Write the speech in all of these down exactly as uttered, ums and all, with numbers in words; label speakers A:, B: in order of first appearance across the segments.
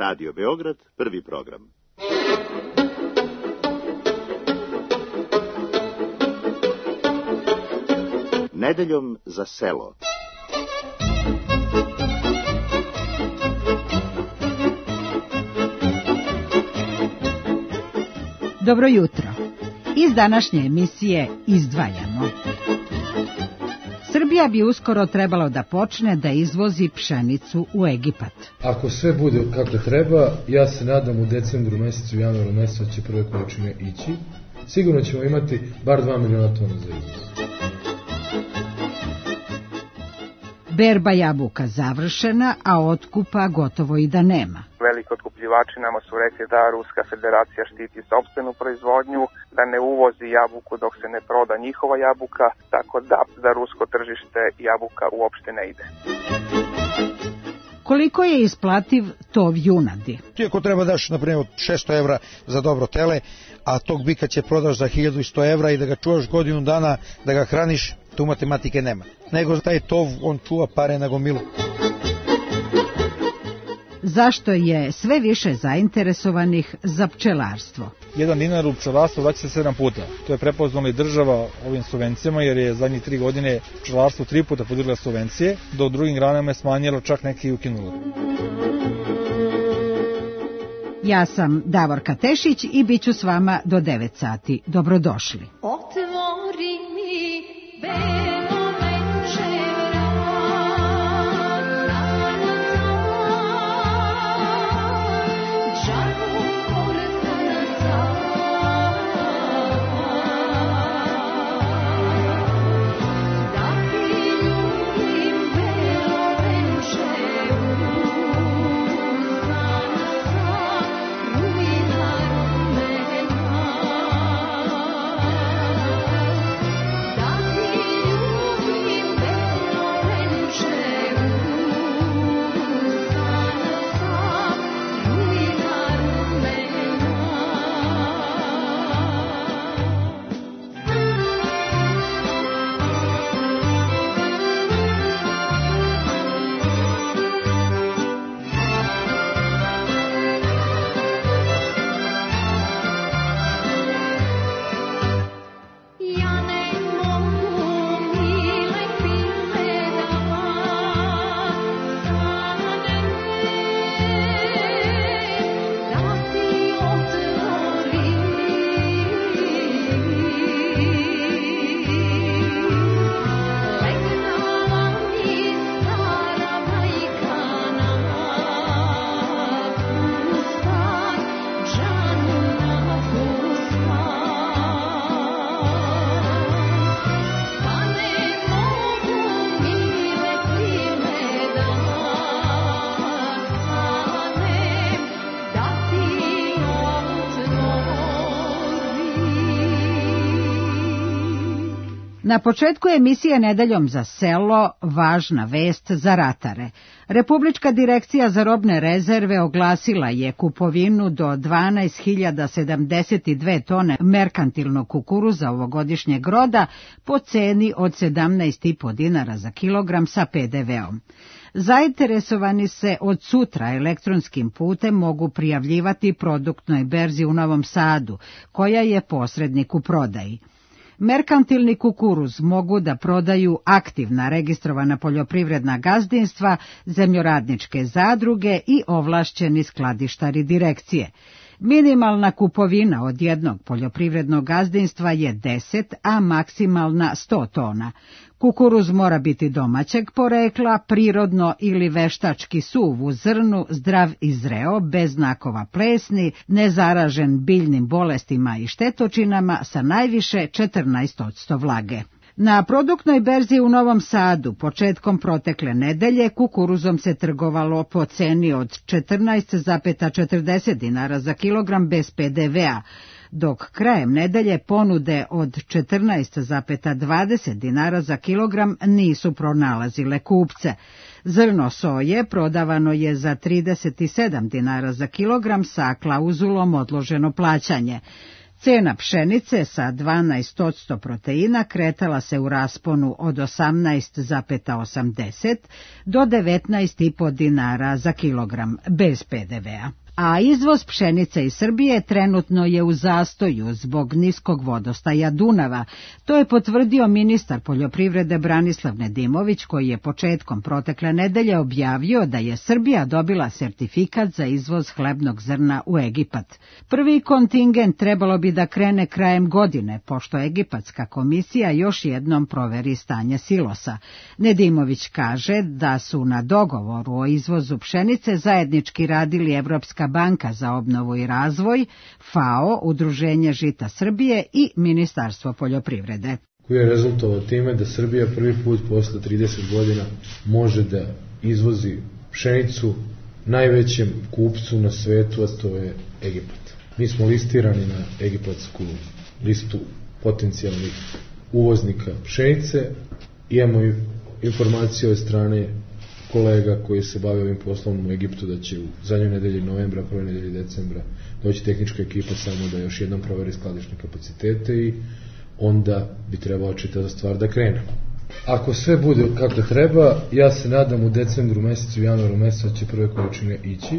A: Radio Beograd, prvi program. Nedeljom za selo.
B: Dobro jutro. Iz današnje emisije izdvajamo. Srbija bi uskoro trebalo da počne da izvozi pšenicu u Egipat.
C: Ako sve bude kako treba, ja se nadam u decembru mesecu, januaru mesecu će prve količine ići. Sigurno ćemo imati bar dva miliona tona za izvoz.
B: Berba jabuka završena, a otkupa gotovo i da nema.
D: Veliki otkupljivači nama su rekli da Ruska federacija štiti sopstvenu proizvodnju, da ne uvozi jabuku dok se ne proda njihova jabuka, tako da za rusko tržište jabuka uopšte ne ide.
B: Koliko je isplativ tov junadi?
E: Ti ako treba daš, na primjer, šesto evra za dobro tele, a tog bika će prodaš za hiljadu sto evra i da ga čuvaš godinu dana, da ga hraniš, tu matematike nema. Nego taj tov, on čuva pare na gomilu.
B: Zašto je sve više zainteresovanih za pčelarstvo?
F: Jedan dinar u pčelarstvo vraća se sedam puta. To je prepoznala i država ovim subvencijama, jer je zadnjih tri godine pčelarstvo tri puta podigla subvencije, do drugim granama je smanjilo, čak neki i ukinula.
B: Ja sam Davorka Tešić i bit ću s vama do devet sati. Dobrodošli.
G: Otvori mi belo venče
B: Na početku emisije Nedeljom za selo važna vest za ratare. Republička direkcija za robne rezerve oglasila je kupovinu do dvanaest hiljada sedamdeset dve tone merkantilnog kukuruza ovogodišnjeg roda po ceni od sedamnaest i po dinara za kilogram sa pe de veom. Zainteresovani se od sutra elektronskim putem mogu prijavljivati produktnoj berzi u Novom Sadu, koja je posrednik u prodaji. Merkantilni kukuruz mogu da prodaju aktivna registrovana poljoprivredna gazdinstva, zemljoradničke zadruge i ovlašćeni skladištari direkcije. Minimalna kupovina od jednog poljoprivrednog gazdinstva je deset, a maksimalna sto tona. Kukuruz mora biti domaćeg porekla, prirodno ili veštački suv u zrnu, zdrav i zreo, bez znakova plesni, nezaražen biljnim bolestima i štetočinama sa najviše četrnaest posto vlage. Na produktnoj berzi u Novom Sadu početkom protekle nedelje kukuruzom se trgovalo po ceni od četrnaest zarez četrdeset dinara za kilogram bez pe de vea, dok krajem nedelje ponude od četrnaest zarez dvadeset dinara za kilogram nisu pronalazile kupce. Zrno soje prodavano je za trideset sedam dinara za kilogram sa klauzulom odloženo plaćanje. Cena pšenice sa dvanaest posto proteina kretala se u rasponu od osamnaest zarez osamdeset do devetnaest i po dinara za kilogram bez pe de vea. A izvoz pšenice iz Srbije trenutno je u zastoju zbog niskog vodostaja Dunava. To je potvrdio ministar poljoprivrede Branislav Nedimović, koji je početkom protekle nedelje objavio da je Srbija dobila sertifikat za izvoz hlebnog zrna u Egipat. Prvi kontingent trebalo bi da krene krajem godine, pošto Egipatska komisija još jednom proveri stanje silosa. Nedimović kaže da su na dogovoru o izvozu pšenice zajednički radili Evropska banka za obnovu i razvoj, FAO, Udruženje žita Srbije i Ministarstvo poljoprivrede.
C: Koji je rezultovao time da Srbija prvi put posle trideset godina može da izvozi pšenicu najvećem kupcu na svetu, a to je Egipat. Mi smo listirani na egipatsku listu potencijalnih uvoznika pšenice, imamo informacije od strane kolega koji se bave ovim poslom u Egiptu da će u zadnjoj nedelji novembra, prvoj nedelji decembra doći tehnička ekipa samo da još jednom proveri skladišne kapacitete i onda bi trebalo čitava stvar da krene. Ako sve bude kako treba, ja se nadam u decembru mesecu, u januaru mesecu će prve količine ići.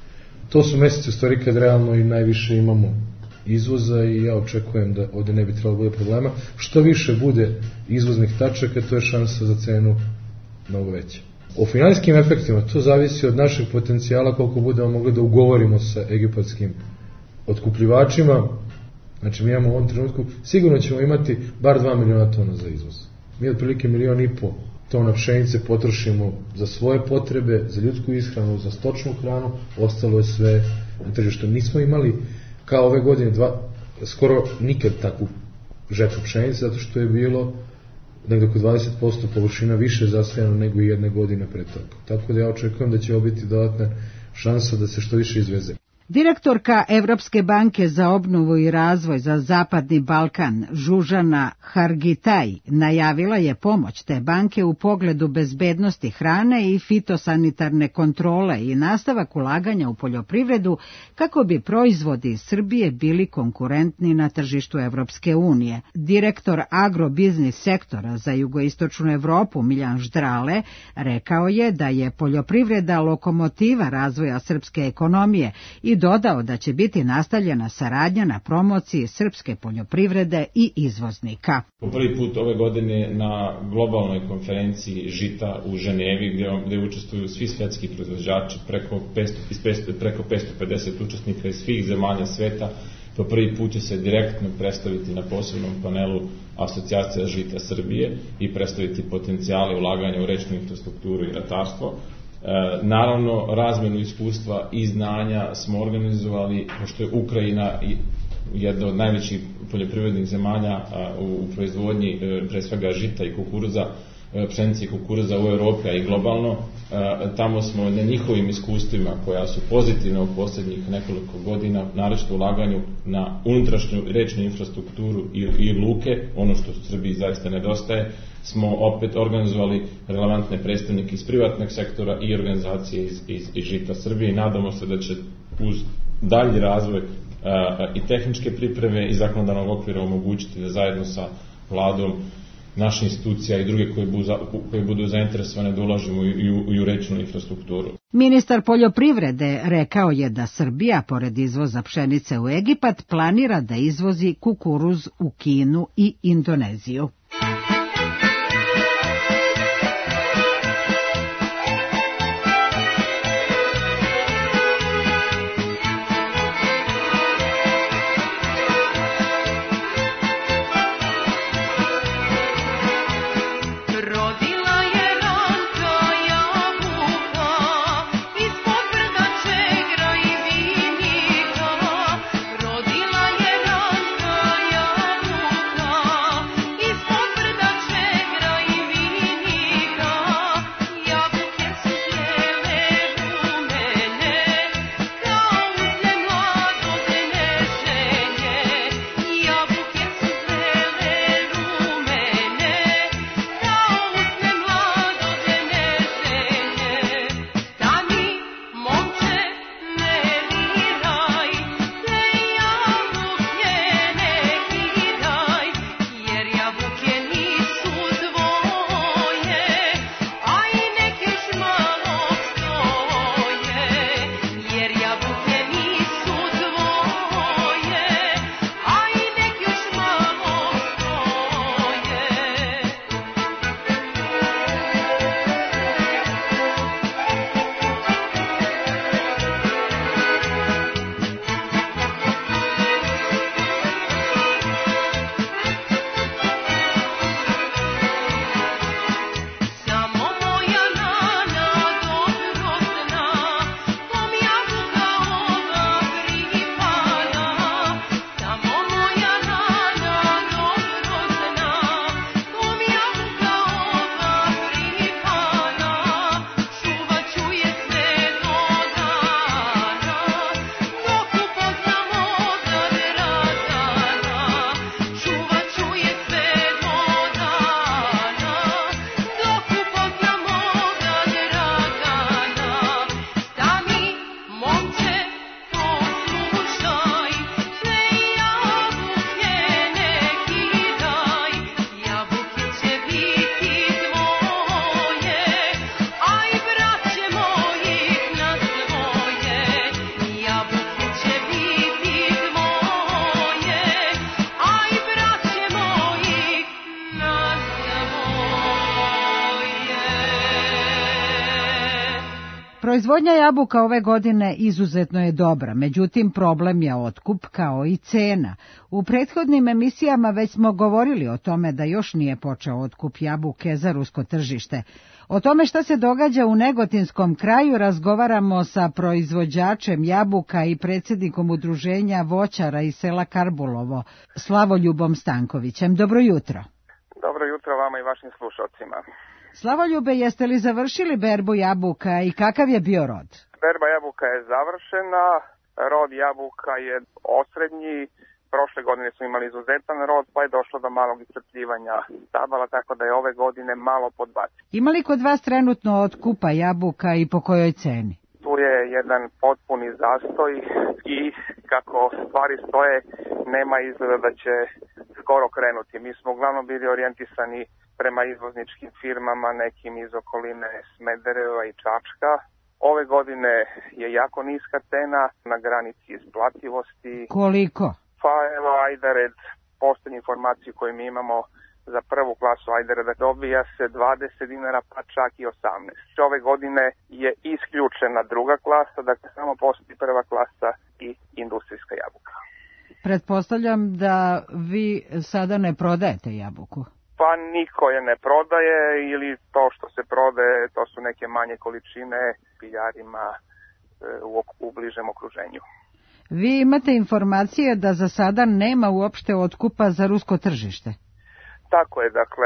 C: To su meseci u stvari kad realno i najviše imamo izvoza i ja očekujem da ovde ne bi trebalo bude problema. Što više bude izvoznih tačaka, to je šansa za cenu mnogo veća. O finansijskim efektima to zavisi od našeg potencijala koliko budemo mogli da ugovorimo sa egipatskim otkupljivačima. Znači mi imamo u ovom trenutku, sigurno ćemo imati bar dva miliona tona za izvoz. Mi otprilike milion i po tona pšenice potrošimo za svoje potrebe, za ljudsku ishranu, za stočnu hranu, ostalo je sve na tržištu. Nismo imali kao ove godine dva, skoro nikad takvu žetvu pšenice, zato što je bilo negdje oko dvadeset posto površina više zasijano nego i jedne godine pre toga. Tako da ja očekujem da će ovo biti dodatna šansa da se što više izveze.
B: Direktorka Evropske banke za obnovu i razvoj za Zapadni Balkan, Žužana Hargitaj, najavila je pomoć te banke u pogledu bezbednosti hrane i fitosanitarne kontrole i nastavak ulaganja u poljoprivredu kako bi proizvodi iz Srbije bili konkurentni na tržištu Evropske unije. Direktor agrobiznis sektora za jugoistočnu Evropu, Miljan Ždrale, rekao je da je poljoprivreda lokomotiva razvoja srpske ekonomije i dodao da će biti nastavljena saradnja na promociji srpske poljoprivrede i izvoznika.
H: Po prvi put ove godine na globalnoj konferenciji žita u Ženevi, gdje, gdje učestvuju svi svetski proizvođači, preko petsto, preko petsto pedeset učesnika iz svih zemalja sveta, po prvi put će se direktno predstaviti na posebnom panelu Asocijacija žita Srbije i predstaviti potencijale ulaganja u rečnu infrastrukturu i ratarstvo. E, naravno, razmenu iskustva i znanja smo organizovali, pošto je Ukrajina jedna od najvećih poljoprivrednih zemalja a, u, u proizvodnji e, pre svega žita i kukuruza, e, pšenice i kukuruza u Evropi, a i globalno. E, tamo smo na njihovim iskustvima, koja su pozitivna u posljednjih nekoliko godina, naročito ulaganju na unutrašnju rečnu infrastrukturu i, i luke, ono što u Srbiji zaista nedostaje, smo opet organizovali relevantne predstavnike iz privatnog sektora i organizacije iz, iz, iz žita Srbije i nadamo se da će uz dalji razvoj a, i tehničke pripreme i zakonodavnog okvira omogućiti da zajedno sa vladom naše institucija i druge koje budu, koje budu zainteresovane da ulažemo i u, i u rečnu infrastrukturu.
B: Ministar poljoprivrede rekao je da Srbija, pored izvoza pšenice u Egipat, planira da izvozi kukuruz u Kinu i Indoneziju.
G: Rodila je ranka jabuka, ispod
B: Proizvodnja jabuka ove godine izuzetno je dobra, međutim problem je otkup kao i cena. U prethodnim emisijama već smo govorili o tome da još nije počeo otkup jabuke za rusko tržište. O tome šta se događa u Negotinskom kraju razgovaramo sa proizvođačem jabuka i predsjednikom udruženja voćara iz sela Karbulovo, Slavoljubom Stankovićem. Dobro jutro.
D: Dobro jutro vama i vašim slušalcima.
B: Slavoljube, jeste li završili berbu jabuka i kakav je bio rod?
D: Berba jabuka je završena, rod jabuka je osrednji, prošle godine smo imali izuzetan rod, pa je došlo do malog iscrpljivanja stabala, tako da je ove godine malo podbacio.
B: Ima li kod vas trenutno otkupa jabuka i po kojoj ceni?
D: Tu je jedan potpuni zastoj i kako stvari stoje, nema izgleda da će skoro krenuti. Mi smo uglavnom bili orijentisani prema izvozničkim firmama, nekim iz okoline Smedereva i Čačka. Ove godine je jako niska cena, na granici isplativosti.
B: Koliko?
D: Pa evo, ajdered, posljednju informaciju koju mi imamo za prvu klasu ajdereda dobija se dvadeset dinara, pa čak i osamnaest. Ove godine je isključena druga klasa, dakle samo postoji prva klasa i industrijska jabuka.
B: Pretpostavljam da vi sada ne prodajete jabuku.
D: Pa niko je ne prodaje ili to što se prodaje, to su neke manje količine piljarima u, u bližem okruženju.
B: Vi imate informacije da za sada nema uopšte otkupa za rusko tržište?
D: Tako je, dakle,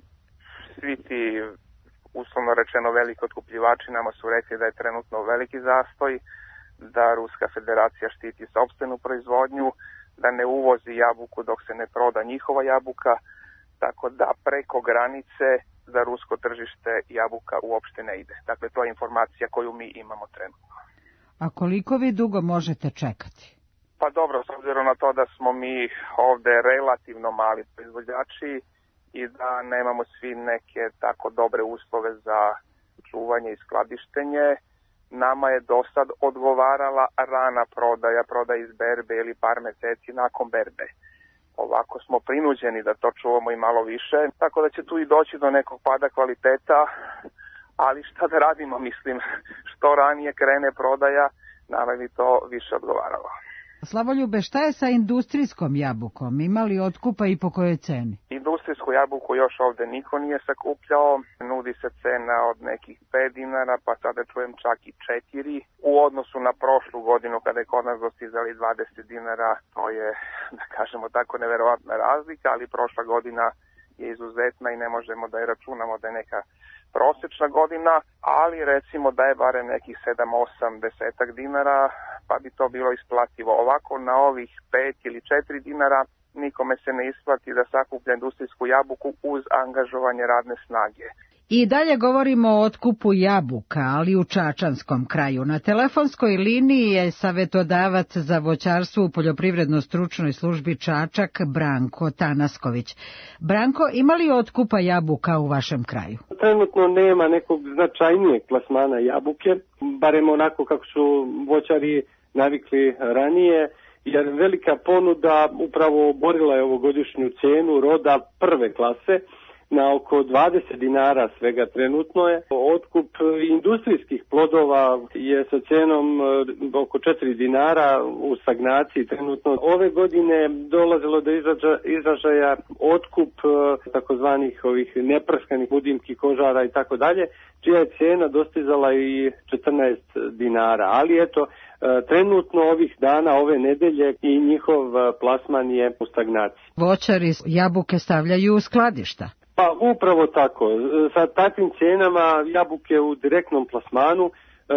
D: svi ti, uslovno rečeno, veliki otkupljivači nama su rekli da je trenutno veliki zastoj, da Ruska federacija štiti sopstvenu proizvodnju, da ne uvozi jabuku dok se ne proda njihova jabuka, tako da preko granice za rusko tržište jabuka uopšte ne ide. Dakle, to je informacija koju mi imamo trenutno.
B: A koliko vi dugo možete čekati?
D: Pa dobro, s obzirom na to da smo mi ovde relativno mali proizvođači i da nemamo svi neke tako dobre uslove za čuvanje i skladištenje, nama je do sad odgovarala rana prodaja, prodaja iz berbe ili par meseci nakon berbe. Ovako smo prinuđeni da to čuvamo i malo više, tako da će tu i doći do nekog pada kvaliteta, ali šta da radimo, mislim, što ranije krene prodaja, nama bi to više odgovaralo.
B: Slavoljube, šta je sa industrijskom jabukom? Ima li otkupa i po kojoj ceni?
D: Industrijsku jabuku još ovde niko nije sakupljao, nudi se cena od nekih pet dinara, pa sada čujem čak i četiri. U odnosu na prošlu godinu kada je kod nas dostizali dvadeset dinara, to je, da kažemo tako, neverovatna razlika, ali prošla godina je izuzetna i ne možemo da je računamo da je neka prosečna godina, ali recimo da je barem nekih sedam, osam, deset dinara, pa bi to bilo isplativo. Ovako na ovih pet ili četiri dinara nikome se ne isplati da sakuplja industrijsku jabuku uz angažovanje radne snage.
B: I dalje govorimo o otkupu jabuka, ali u Čačanskom kraju. Na telefonskoj liniji je savetodavac za voćarstvo u poljoprivredno-stručnoj službi Čačak Branko Tanasković. Branko, ima li otkupa jabuka u vašem kraju?
I: Trenutno nema nekog značajnijeg plasmana jabuke, barem onako kako su voćari navikli ranije, jer velika ponuda upravo oborila je ovogodišnju cenu roda prve klase, na oko dvadeset dinara svega trenutno je. Otkup industrijskih plodova je sa cenom oko četiri dinara u stagnaciji trenutno. Ove godine dolazilo do izražaja otkup takozvanih ovih neprskanih budimki, kožara i tako dalje, čija je cena dostizala i četrnaest dinara. Ali eto, trenutno ovih dana, ove nedelje i njihov plasman je u stagnaciji.
B: Voćari jabuke stavljaju u skladišta.
I: Pa upravo tako. Sa takvim cenama jabuke u direktnom plasmanu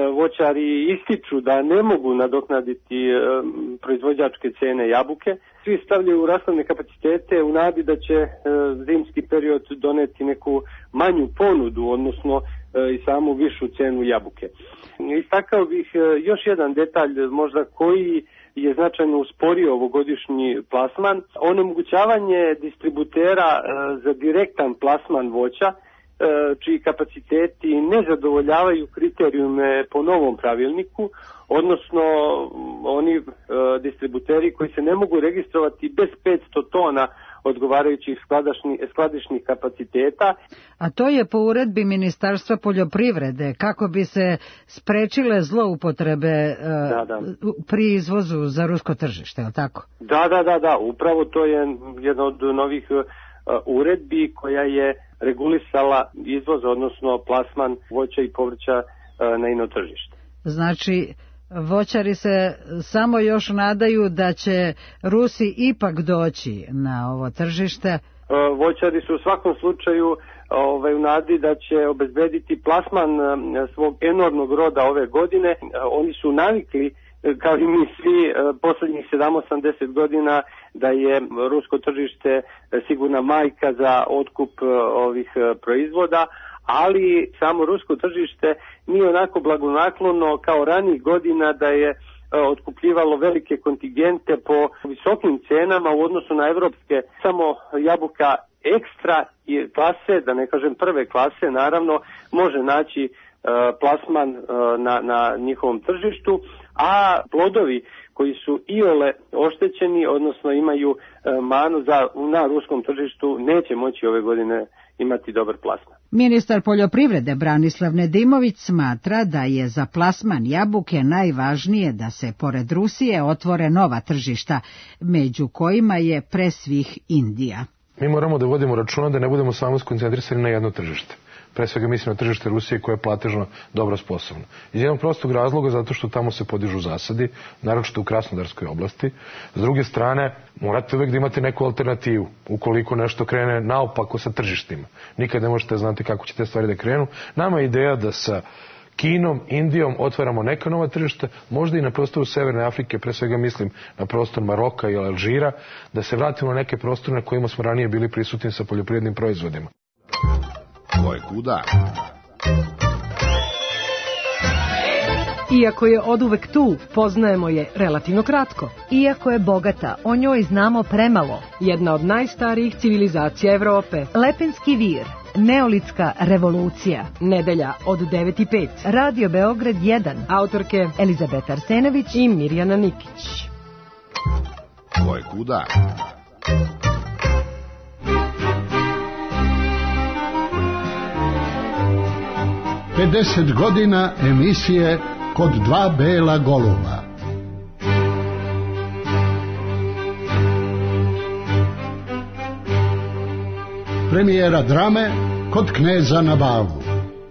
I: voćari ističu da ne mogu nadoknaditi proizvođačke cene jabuke. Svi stavljaju u rashladne kapacitete u nadi da će zimski period doneti neku manju ponudu, odnosno i samu višu cenu jabuke. Istakao bih još jedan detalj možda koji je značajno usporio ovogodišnji plasman, onemogućavanje distributera za direktan plasman voća, čiji kapaciteti ne zadovoljavaju kriterijume po novom pravilniku, odnosno oni e, distributeri koji se ne mogu registrovati bez petsto tona odgovarajućih skladišnih, skladišnih kapaciteta.
B: A to je po uredbi Ministarstva poljoprivrede, kako bi se sprečile zloupotrebe e,
I: da, da.
B: pri izvozu za rusko tržište, je li tako?
I: Da, da, da, da, upravo to je jedna od novih uh, uredbi koja je regulisala izvoz, odnosno plasman voća i povrća uh, na ino tržište.
B: Znači, voćari se samo još nadaju da će Rusi ipak doći na ovo tržište.
I: Uh, voćari su u svakom slučaju ovaj, u nadi da će obezbediti plasman uh, svog enormnog roda ove godine. Uh, oni su navikli, kao i mi svi, poslednjih sedam osamdeset godina, da je rusko tržište sigurna majka za otkup ovih proizvoda, ali samo rusko tržište nije onako blagonaklono kao ranijih godina da je otkupljivalo velike kontingente po visokim cenama u odnosu na evropske. Samo jabuka ekstra klase, da ne kažem prve klase, naravno, može naći plasman na, na njihovom tržištu, a plodovi koji su iole oštećeni, odnosno imaju manu za, na ruskom tržištu, neće moći ove godine imati dobar plasman.
B: Ministar poljoprivrede Branislav Nedimović smatra da je za plasman jabuke najvažnije da se pored Rusije otvore nova tržišta, među kojima je pre svih Indija.
C: Mi moramo da vodimo računa da ne budemo samo skoncentrisani na jedno tržište. Pre svega mislim na tržište Rusije koje je platežno dobro sposobno. Iz jednog prostog razloga zato što tamo se podižu zasadi, naročito u Krasnodarskoj oblasti. S druge strane, morate uvek da imate neku alternativu ukoliko nešto krene naopako sa tržištima. Nikad ne možete znati kako će te stvari da krenu. Nama je ideja da sa Kinom, Indijom otvaramo neka nova tržišta, možda i na prostoru Severne Afrike, pre svega mislim na prostor Maroka i Alžira, da se vratimo na neke prostore na kojima smo ranije bili prisutni sa poljoprivrednim proizvodima.
A: Ko je kuda?
J: Iako je oduvek tu, poznajemo je relativno kratko.
K: Iako je bogata, o njoj znamo premalo.
J: Jedna od najstarijih civilizacija Evrope.
K: Lepenski vir, neolitska revolucija.
J: Nedelja od devet i pet.
K: Radio Beograd jedan.
J: Autorke
K: Elizabeta Arsenović
J: i Mirjana Nikić.
A: Ko je kuda?
L: pedeset godina emisije Kod dva bela goluba. Premijera drame Kod kneza na balu.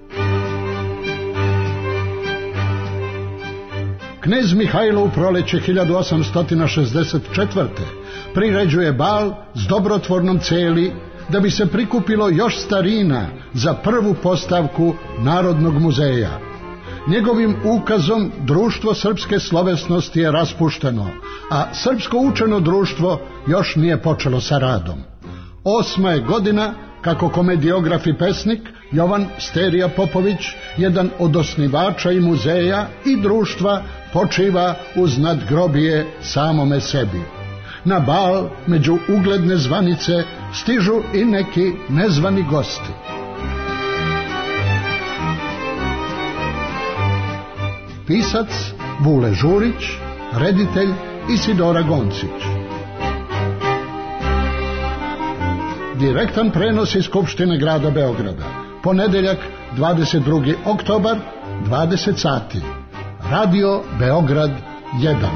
L: Knez Mihajlo u proleće hiljadu osamsto šezdeset četvrte. priređuje bal s dobrotvornom celi da bi se prikupilo još starina za prvu postavku Narodnog muzeja. Njegovim ukazom društvo srpske slovesnosti je raspušteno, a srpsko učeno društvo još nije počelo sa radom. Osma je godina kako komediograf i pesnik Jovan Sterija Popović, jedan od osnivača i muzeja i društva, počiva uz nadgrobije samome sebi. Na bal među ugledne zvanice stižu i neki nezvani gosti. Pisac Vule Žurić, reditelj Isidora Goncić. Direktan prenos iz Skupštine grada Beograda. Ponedeljak, dvadeset drugi oktobar, dvadeset sati. Radio Beograd jedan.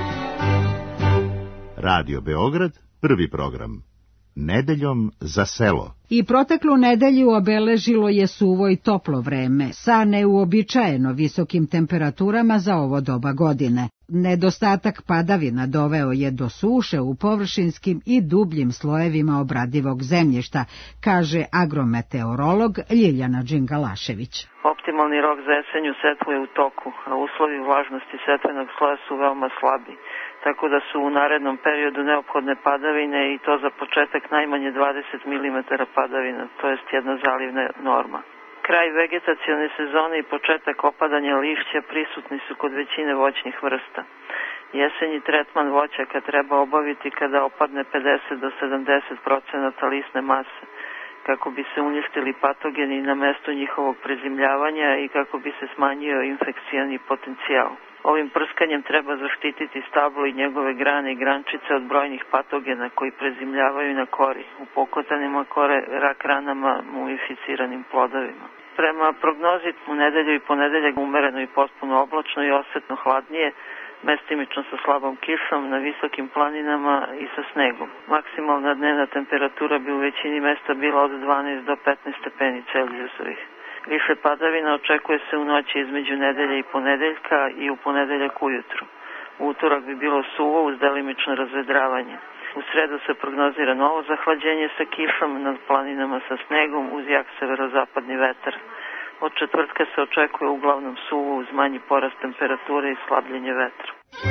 A: Radio Beograd, prvi program. Nedeljom za selo.
B: I proteklu nedelju obeležilo je suvo i toplo vreme, sa neuobičajeno visokim temperaturama za ovo doba godine. Nedostatak padavina doveo je do suše u površinskim i dubljim slojevima obradivog zemljišta, kaže agrometeorolog Ljiljana Đingalašević.
M: Optimalni rok za jesenju setvu je u toku, a uslovi vlažnosti setvenog sloja su veoma slabi, tako da su u narednom periodu neophodne padavine i to za početak najmanje dvadeset milimetara padavina, to jest jedna zalivna norma. Kraj vegetacione sezone i početak opadanja lišća prisutni su kod većine voćnih vrsta. Jesenji tretman voćaka treba obaviti kada opadne pedeset do sedamdeset procenata lisne mase, kako bi se uništili patogeni na mestu njihovog prezimljavanja i kako bi se smanjio infekcioni potencijal. Ovim prskanjem treba zaštititi stablo i njegove grane i grančice od brojnih patogena koji prezimljavaju na kori, u pokotanima kore, rak ranama, mumificiranim plodovima. Prema prognozi u nedelju i ponedeljak umereno i potpuno oblačno i osetno hladnije, mestimično sa slabom kišom na visokim planinama i sa snegom. Maksimalna dnevna temperatura bi u većini mesta bila od dvanaest do petnaest stepeni Celzijusovih. Više padavina očekuje se u noći između nedelje i ponedeljka i u ponedeljak ujutru. U utorak bi bilo suvo uz delimično razvedravanje. U sredu se prognozira novo zahlađenje sa kišom nad planinama sa snegom uz jak severozapadni vetar. Od četvrtka se očekuje uglavnom suvo uz manji porast temperature i slabljenje vetra.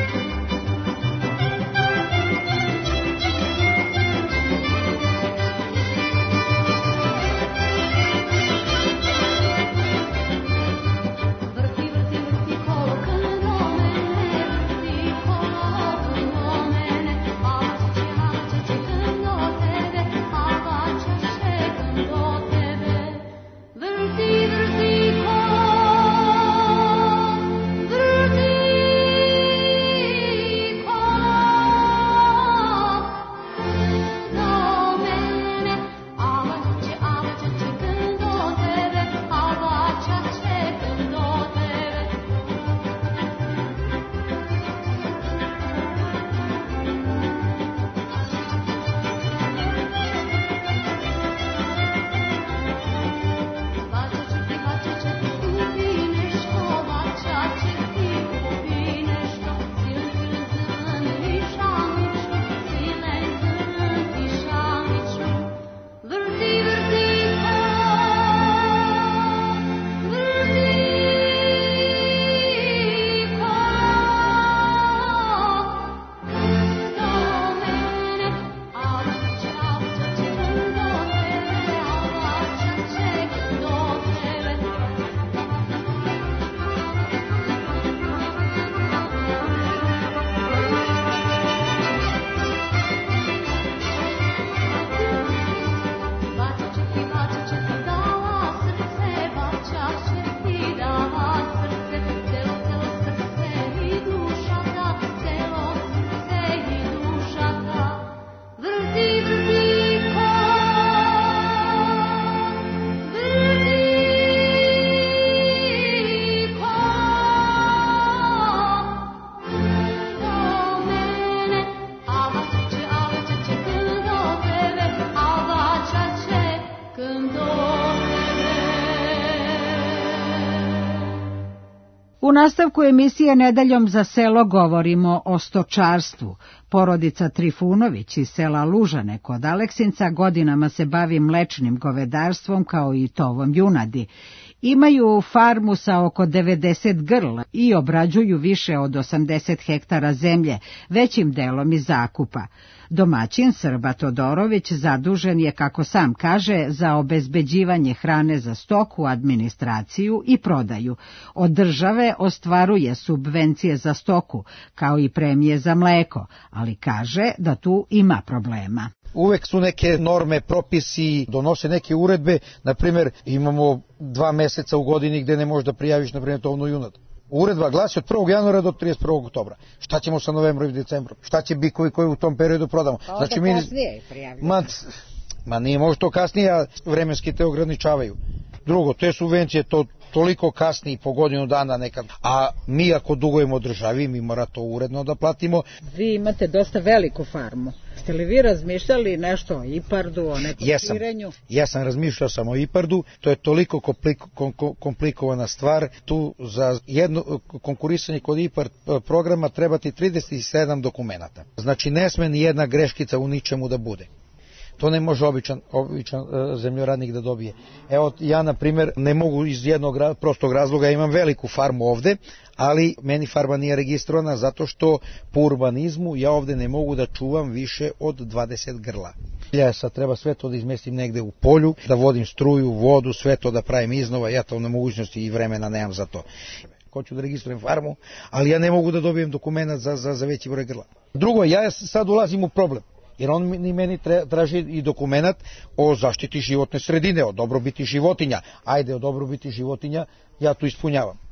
B: U nastavku emisije Nedeljom za selo govorimo o stočarstvu. Porodica Trifunović iz sela Lužane kod Aleksinca godinama se bavi mlečnim govedarstvom kao i tovom junadi. Imaju farmu sa oko devedeset grla i obrađuju više od osamdeset hektara zemlje, većim delom iz zakupa. Domaćin Srba Todorović zadužen je, kako sam kaže, za obezbeđivanje hrane za stoku, administraciju i prodaju. Od države ostvaruje subvencije za stoku, kao i premije za mleko, ali kaže da tu ima problema.
E: Uvek su neke norme, propisi, donose neke uredbe, na primjer imamo dva meseca u godini gde ne možeš da prijaviš, na primjer, tovnu junad. Uredba glasi od prvog januara do trideset prvog oktobra. Šta ćemo sa novembrom i decembrom? Šta će bikovi koji u tom periodu prodamo?
B: Pa znači, mi... kasnije prijavljaju.
E: Ma, ma nije može to kasnije, a vremenski te ograničavaju. Drugo, te subvencije to toliko kasni po godinu dana nekad. A mi ako dugujemo državi, mi mora to uredno da platimo.
B: Vi imate dosta veliku farmu. Ste li vi razmišljali nešto o IPARD-u, o nekom
E: jesam,
B: širenju?
E: Jesam, razmišljao sam o IPARD-u. To je toliko kompliko, kom, komplikovana stvar. Tu za jedno konkurisanje kod IPARD programa treba ti trideset sedam dokumenata. Znači ne sme ni jedna greškica u ničemu da bude. To ne može običan, običan uh, zemljoradnik da dobije. Evo, ja, na primjer, ne mogu iz jednog prostog razloga, imam veliku farmu ovde, ali meni farma nije registrovana zato što po urbanizmu ja ovde ne mogu da čuvam više od dvadeset grla. Ja sad treba sve to da izmestim negde u polju, da vodim struju, vodu, sve to da pravim iznova, ja to na mogućnosti i vremena nemam za to. Hoću da registrujem farmu, ali ja ne mogu da dobijem dokument za, za, za veći broj grla. Drugo, ja sad ulazim u problem. Jer on ni meni traži i dokumentat o zaštiti životne sredine, o dobrobiti životinja. Ajde, o dobrobiti životinja ja tu ispunjavam.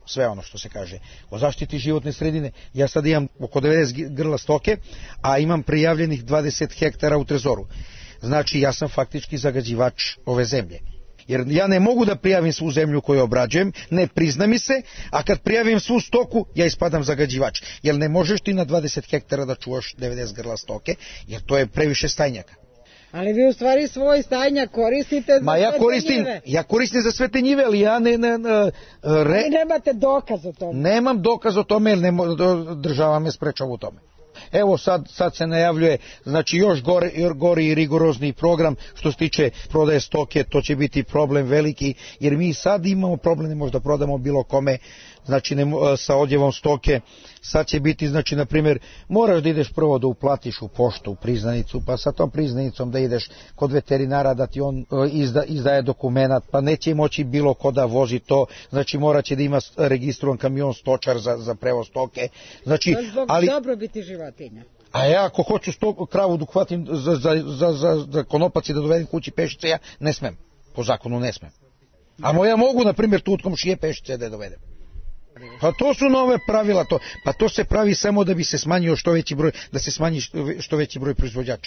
E: sve ono što se kaže o zaštiti životne sredine. Ja sad imam oko devedeset grla stoke, a imam prijavljenih dvadeset hektara u trezoru. Znači ja sam faktički zagađivač ove zemlje. Jer ja ne mogu da prijavim svu zemlju koju obrađujem, ne prizna mi se, a kad prijavim svu stoku, ja ispadam zagađivač. Jer ne možeš ti na dvadeset hektara da čuvaš devedeset grla stoke, jer to je previše stajnjaka.
B: Ali vi u stvari svoj stajnjak koristite za
E: Ma ja
B: sve
E: koristim,
B: te njive.
E: ja koristim za sve te njive, ali ja ne... ne, ne re...
B: Vi nemate dokaz o tome.
E: Nemam dokaz o tome, jer ne, država me sprečava u tome. Evo sad, sad se najavljuje, znači još gore, gori i rigorozni program što se tiče prodaje stoke, to će biti problem veliki, jer mi sad imamo problem, ne možda prodamo bilo kome, znači ne, sa odjevom stoke, sad će biti, znači na primjer, moraš da ideš prvo da uplatiš u poštu, u priznanicu, pa sa tom priznanicom da ideš kod veterinara da ti on izda, izdaje dokumenat, pa neće moći bilo ko da vozi to, znači morat će da ima registrovan kamion stočar za, za prevoz stoke, znači,
B: zbog
E: ali...
B: dobrobiti životinja.
E: A ja ako hoću sto, kravu da uhvatim za, za, za, za, za konopac i da dovedem kući pešice, ja ne smem, po zakonu ne smem. A moja mogu, na primjer, tu od komšije pešice da je dovedem. Pa to su nove pravila, to, pa to se pravi samo da bi se smanjio što veći broj, da se smanji što veći broj proizvođača.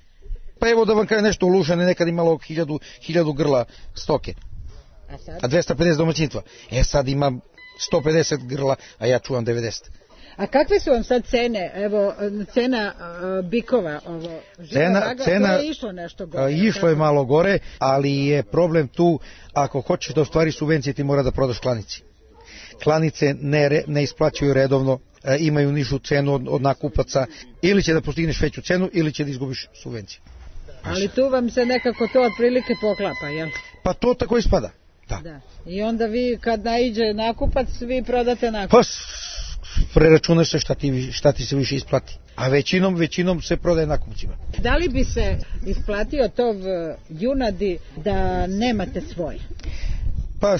E: Pa evo da vam kažem nešto, u Lužane nekad imalo hiljadu, hiljadu grla stoke,
B: a, sad?
E: a dvesta pedeset domaćinstva. E sad imam sto pedeset grla, a ja čuvam devedeset.
B: A kakve su vam sad cene, evo, cena uh, bikova, ovo,
E: cena,
B: vaga,
E: cena,
B: to je išlo nešto gore?
E: A, išlo je malo gore, ali je problem tu, ako hoćeš da ostvari subvencije, ti mora da prodaš klanici. Klanice ne, ne isplaćuju redovno, e, imaju nižu cenu od, od nakupaca, ili će da postigneš veću cenu, ili će da izgubiš subvencije.
B: Ali tu vam se nekako to otprilike poklapa, jel?
E: Pa to tako ispada, da.
B: da. I onda vi kad naiđe nakupac, vi prodate nakupac.
E: Pa preračunaš se šta ti, šta ti se više isplati, a većinom, većinom se prodaje nakupcima.
B: Da li bi se isplatio tov junadi da nemate svoje?
E: Pa...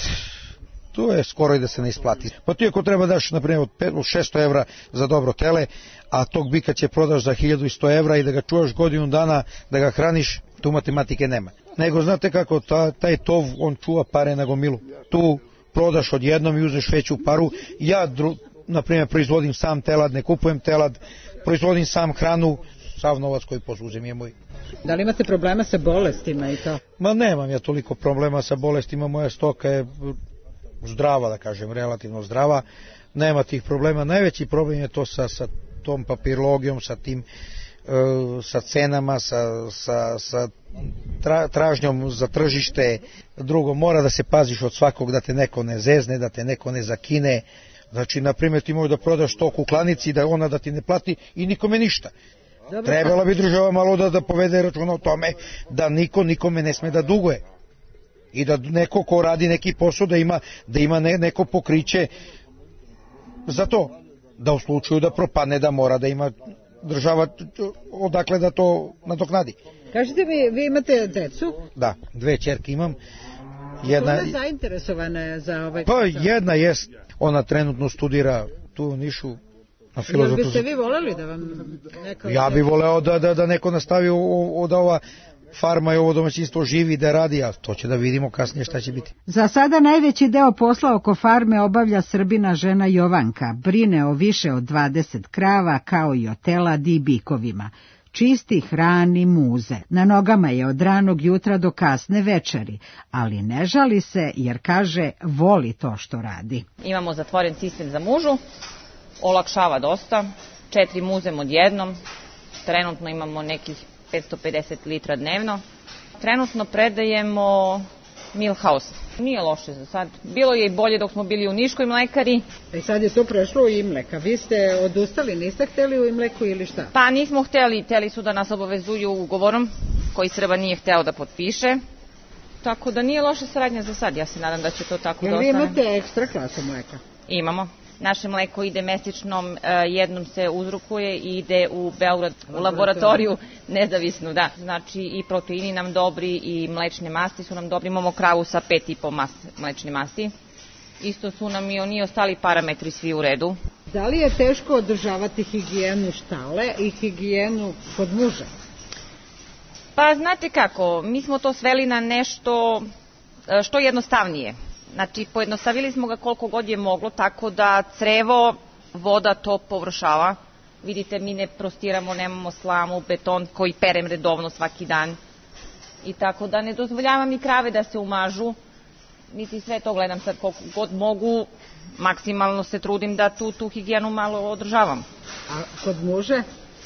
E: to je skoro i da se ne isplati. Pa ti ako treba daš, na primjer, od šesto evra za dobro tele, a tog bika će prodaš za hiljadu sto evra i da ga čuvaš godinu dana, da ga hraniš, tu matematike nema. Nego znate kako, ta, taj tov, on čuva pare na gomilu. Tu prodaš odjednom i uzeš veću paru. Ja, dru, na primjer, proizvodim sam telad, ne kupujem telad, proizvodim sam hranu, sav novac koji pozuzem je moj.
B: Da li imate problema sa bolestima i to?
E: Ma nemam ja toliko problema sa bolestima, moja stoka je zdrava, da kažem, relativno zdrava, nema tih problema. Najveći problem je to sa, sa tom papirologijom, sa tim e, sa cenama, sa, sa, sa tra, tražnjom za tržište. Drugo, mora da se paziš od svakog da te neko ne zezne, da te neko ne zakine. Znači, na primjer, ti možeš da prodaš stoku u klanici, da ona da ti ne plati i nikome ništa. Dobro. Trebala bi država malo da, da povede računa o tome da niko nikome ne sme da duguje. I da neko ko radi neki posao da ima, da ima ne, neko pokriće za to, da u slučaju da propadne da mora da ima država odakle da to nadoknadi.
B: Kažete mi, vi imate decu?
E: Da, dve ćerke imam. Jedna
B: je zainteresovana za ovaj
E: pa posao? Jedna jest, ona trenutno studira tu u Nišu na filozofiju.
B: Jel biste vi voleli da vam neko...
E: Ja bih voleo da, da, da neko nastavi od ova farma i ovo domaćinstvo živi da radi, a to će da vidimo kasnije šta će biti.
B: Za sada najveći deo posla oko farme obavlja Srbina žena Jovanka. Brine o više od dvadeset krava, kao i o teladi i bikovima. Čisti, hrani, muze. Na nogama je od ranog jutra do kasne večeri, ali ne žali se jer kaže voli to što radi.
N: Imamo zatvoren sistem za mužu, olakšava dosta, četiri muzem odjednom, trenutno imamo nekih petsto pedeset litra dnevno. Trenutno predajemo Milhouse. Nije loše za sad. Bilo je i bolje dok smo bili u Niškoj mlekari.
B: I sad je to prešlo u Imleka. Vi ste odustali, niste hteli u Imleku ili šta?
N: Pa nismo hteli, hteli su da nas obavezuju ugovorom koji Srba nije hteo da potpiše. Tako da nije loša saradnja za sad. Ja se nadam da će to tako da ostane.
B: Jel vi imate ekstra klasu mleka?
N: Imamo. Naše mleko ide mesečnom, jednom se uzrukuje i ide u Beograd u laboratoriju nezavisnu, da. Znači i proteini nam dobri i mlečne masti su nam dobri. Imamo kravu sa pet i po mas, mlečne masti. Isto su nam i oni ostali parametri svi u redu.
B: Da li je teško održavati higijenu štale i higijenu kod muža?
N: Pa znate kako, mi smo to sveli na nešto što jednostavnije. Znači, pojednostavili smo ga koliko god je moglo, tako da crevo, voda to površava. Vidite, mi ne prostiramo, nemamo slamu, beton koji perem redovno svaki dan. I tako da ne dozvoljavam ni krave da se umažu, niti sve to gledam sad koliko god mogu, maksimalno se trudim da tu, tu higijenu malo održavam.
B: A kod muže?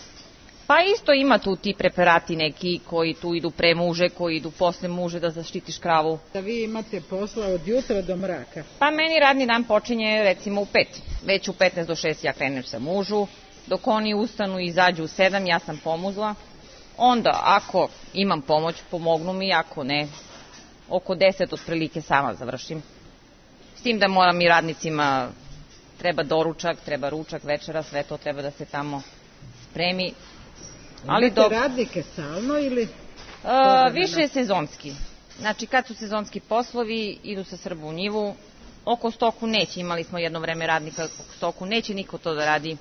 N: Pa isto ima tu ti preparati neki koji tu idu pre muže, koji idu posle muže da zaštitiš kravu.
B: Da vi imate posla od jutra do mraka?
N: Pa meni radni dan počinje recimo u pet. Već u petnaest do šest ja krenem sa mužu, dok oni ustanu i izađu u sedam, ja sam pomuzla. Onda, ako imam pomoć, pomognu mi, ako ne, oko deset otprilike sama završim. S tim da moram i radnicima, treba doručak, treba ručak, večera, sve to treba da se tamo spremi.
B: Ali imate dok... radnike stalno ili?
N: A, više je sezonski. Znači, kad su sezonski poslovi, idu sa Srba u njivu. Oko stoku neće, imali smo jedno vreme radnika oko stoku, neće niko to da radi.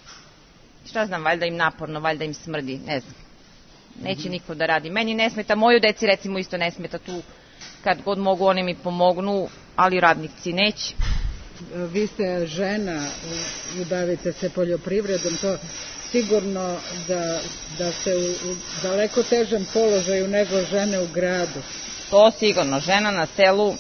N: Šta znam, valjda im naporno, valjda im smrdi, ne znam. Neće niko da radi. Meni ne smeta, moju deci recimo isto ne smeta tu. Kad god mogu, oni mi pomognu, ali radnici neće.
B: Vi ste žena i bavite se poljoprivredom, to sigurno da, da ste u, u daleko težem položaju nego žene u gradu.
N: To sigurno, žena na selu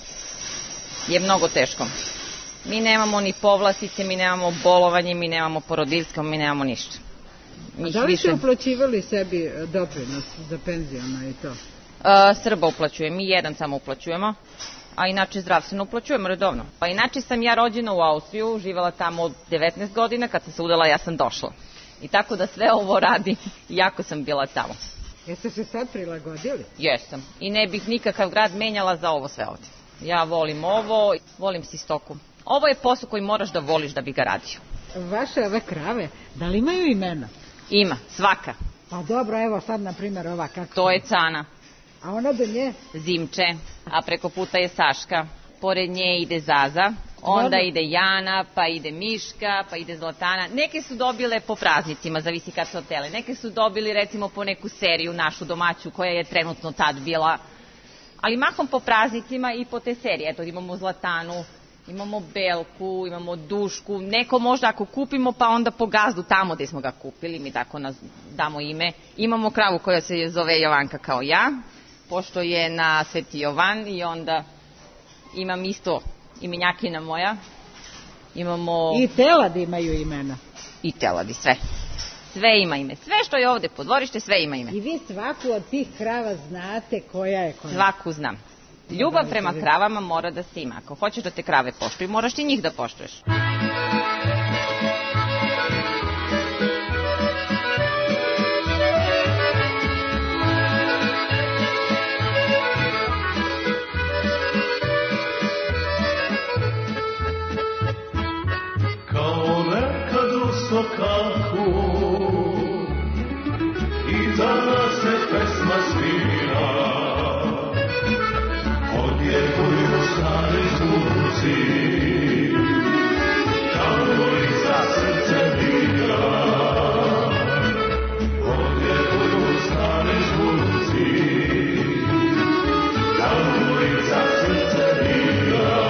N: je mnogo teško. Mi nemamo ni povlastice, mi nemamo bolovanje, mi nemamo porodiljsko, mi nemamo ništa.
B: A da li više... ste uplaćivali sebi doprinos za penzijama i to?
N: Uh, Srba uplaćuje, mi jedan samo uplaćujemo, a inače zdravstveno uplaćujemo redovno. Pa inače sam ja rođena u Austriju, živela tamo od devetnaest godina, kad sam se udala ja sam došla. I tako da sve ovo radi, jako sam bila tamo.
B: Jeste se sad prilagodili?
N: Jesam. I ne bih nikakav grad menjala za ovo sve ovdje. Ja volim ovo, volim si stoku. Ovo je posao koji moraš da voliš da bi ga radio.
B: Vaše ove krave, da li imaju imena?
N: Ima, svaka.
B: Pa dobro, evo sad na primjer ova kako...
N: To je Cana.
B: A ona do nje?
N: Zimče, a preko puta je Saška. Pored nje ide Zaza, onda Dobro. ide Jana, pa ide Miška, pa ide Zlatana. Neke su dobile po praznicima, zavisi kad su otele. Neke su dobili recimo po neku seriju našu domaću koja je trenutno tad bila. Ali mahom po praznicima i po te serije. Eto, imamo Zlatanu, imamo Belku, imamo Dušku. Neko možda ako kupimo pa onda po gazdu tamo gde smo ga kupili, mi tako damo ime. Imamo kravu koja se zove Jovanka kao ja, pošto je na Sveti Jovan i onda imam isto imenjakina moja. Imamo...
B: I teladi imaju imena.
N: I teladi, sve. Sve ima ime. Sve što je ovde po dvorište, sve ima ime.
B: I vi svaku od tih krava znate koja je koja?
N: Svaku znam. Ljubav prema kravama mora da se ima. Ako hoćeš da te krave poštuju, moraš ti njih da poštuješ.
O: Kao nekad u sokaku i danas se pesma svira, odjekuju stari zvuci, kao i za srce bira. Odjekuju stari zvuci, kao i za srce bira.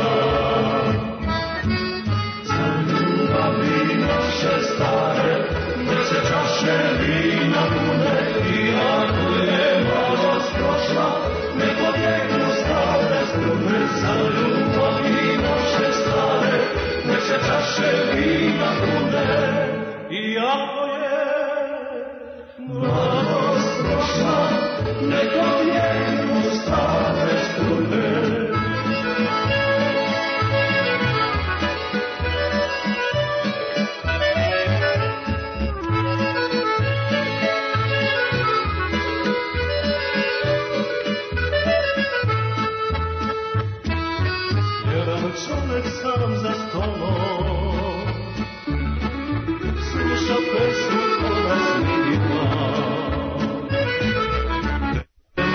O: Za ljubavi naše stare, nek se čaše vina pune, i ako je mladost prošla, nek odjeknu stare strune. Za ljubavi naše stare, nek se čaše vina pune, i ako je mladost prošla, nek odjeknu stare strune. Čovek sam za stolom sluša pesmu koja snima,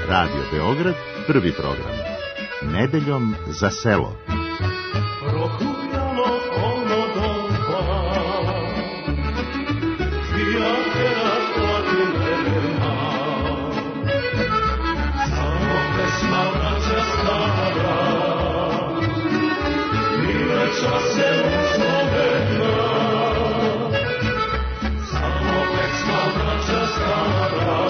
A: Radio Beograd, prvi program. Nedeljom za selo.
O: Prohujalo ono doba, prijatelja slatine, samo pesma vraća stara, mileća se uspomena, samo pesma vraća stara,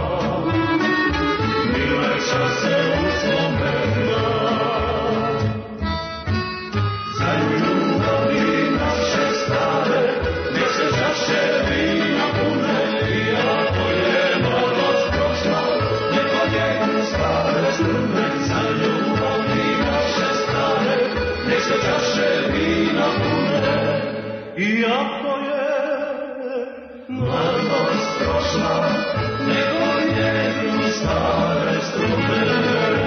O: mileća se uspomena. Za ljubavi naše stare, gdje se čaše vina pune, iako je mladost prošla, neka vjeknu stare strune. Za ljubavi naše stare, gdje se čaše vina pune, iako je mladost prošla, neka vjeknu stare strune.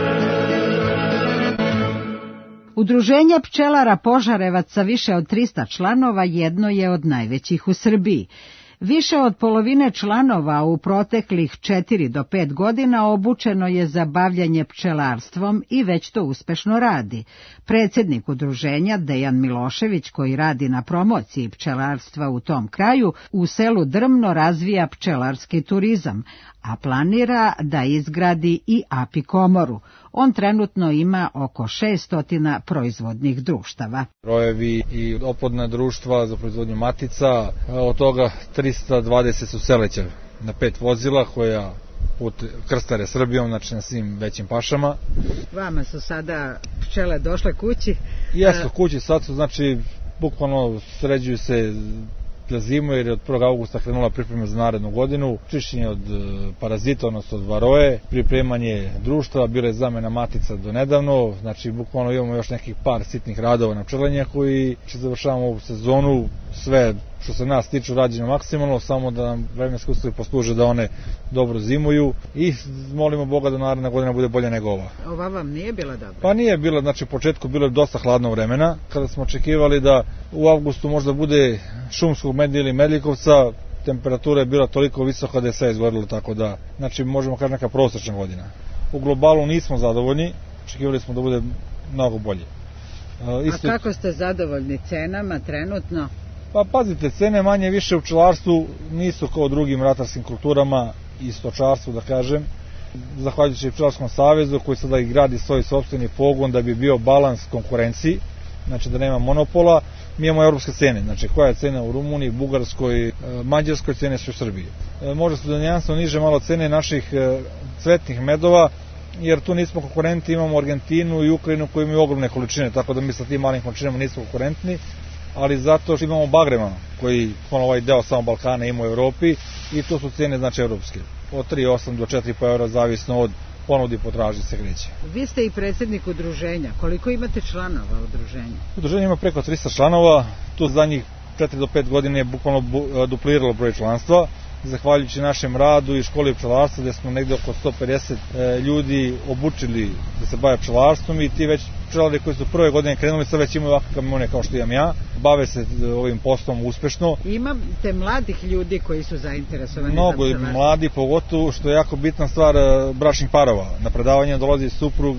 B: Udruženje pčelara Požarevac sa više od trista članova jedno je od najvećih u Srbiji. Više od polovine članova u proteklih četiri do pet godina obučeno je za bavljanje pčelarstvom i već to uspešno radi. Predsjednik udruženja Dejan Milošević, koji radi na promociji pčelarstva u tom kraju, u selu Drmno razvija pčelarski turizam, a planira da izgradi i apikomoru. On trenutno ima oko šesto proizvodnih društava.
F: Rojevi i oplodna društva za proizvodnju matica, od toga trista dvadeset su seleća na pet vozila koja put krstare Srbijom, znači na svim većim pašama.
B: Vama su sada pčele došle kući?
F: Jesu kući, sad su znači bukvalno sređuju se za zimu, jer je od prvog avgusta krenula priprema za narednu godinu, čišćenje od parazita, odnosno od varoje, pripremanje društva, bila je zamena matica do nedavno, znači bukvalno imamo još nekih par sitnih radova na pčelenja koji će završavamo ovu sezonu, sve što se nas tiču rađeno maksimalno, samo da nam vremenski uslovi posluže da one dobro zimuju i molimo Boga da naredna godina bude bolja nego ova.
B: Ova vam nije bila dobra?
F: Pa nije bila, znači u početku bilo je dosta hladno vremena, kada smo očekivali da u avgustu možda bude šumskog medija ili medlikovca, temperatura je bila toliko visoka da je sve izgorilo, tako da, znači možemo kaži neka prosječna godina. U globalu nismo zadovoljni, očekivali smo da bude mnogo bolje.
B: Uh, isto... A kako ste zadovoljni cenama trenutno?
F: Pa pazite, cene manje više u pčelarstvu nisu kao drugim ratarskim kulturama i stočarstvu, da kažem. Zahvaljujući Pčelarskom savezu koji sada i gradi svoj sopstveni pogon da bi bio balans konkurenciji, znači da nema monopola, mi imamo evropske cene, znači koja je cena u Rumuniji, Bugarskoj, Mađarskoj, cene su u Srbiji. Možda su da nijansno niže malo cene naših cvetnih medova, jer tu nismo konkurenti, imamo Argentinu i Ukrajinu koji imaju ogromne količine, tako da mi sa tim malim količinama nismo konkurentni, ali zato što imamo bagrema koji ovaj deo samo Balkana ima u Evropi i to su cene znači evropske. Od tri zarez osam do četiri zarez pet eura zavisno od ponudi i potražnje se kreće.
B: Vi ste i predsjednik udruženja. Koliko imate članova udruženja?
F: Udruženje ima preko trista članova. Tu zadnjih četiri do pet godina je bukvalno dupliralo broj članstva. Zahvaljujući našem radu i školi pčelarstva, gde smo negde oko sto pedeset ljudi obučili da se bave pčelarstvom i ti već pčelari koji su prve godine krenuli sad već imaju ovakve kamione kao što imam ja, bave se ovim poslom uspešno.
B: Imate mladih ljudi koji su zainteresovani
F: Mnogo
B: za pčelarstvo?
F: Mnogo mladi, pogotovo što je jako bitna stvar bračnih parova. Na predavanje dolazi suprug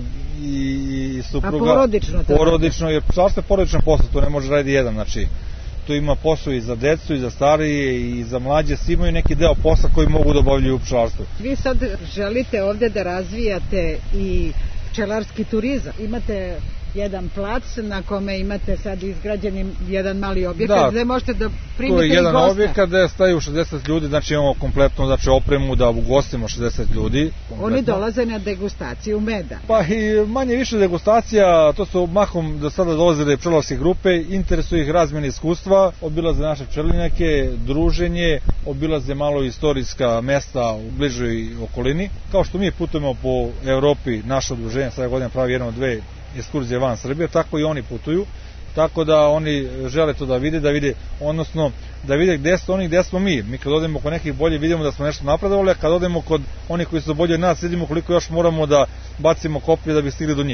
F: i supruga.
B: A porodično?
F: Porodično, jer pčelarstvo je porodično posao, to ne može raditi jedan, znači tu ima posao i za decu i za starije i za mlađe, svi imaju neki deo posla koji mogu da obavljaju u pčelarstvu.
B: Vi sad želite ovdje da razvijate i pčelarski turizam. Imate jedan plac na kome imate sad izgrađeni jedan mali objekat, da, gde možete da primite i gosta. To je jedan objekat gde staju šezdeset ljudi, znači imamo kompletnu znači, opremu da ugostimo šezdeset ljudi. Kompletno. Oni dolaze na degustaciju meda. Pa i manje više degustacija, to su mahom do sada dolazile pčelarske grupe, interesuje ih razmjene iskustva, obilaze naše pčelinjake, druženje, obilaze malo istorijska mesta u bližoj okolini. Kao što mi putujemo po Evropi, naše udruženje sada godine pravi jedno od dve ekskurzije van Srbije, tako i oni putuju, tako da oni žele to da vide, da vide, odnosno da vide gde su oni, gde smo mi. Mi kad odemo kod nekih bolje vidimo da smo nešto napredovali, a kad odemo kod onih koji su bolje od nas vidimo koliko još moramo da bacimo koplje da bi stigli do njih.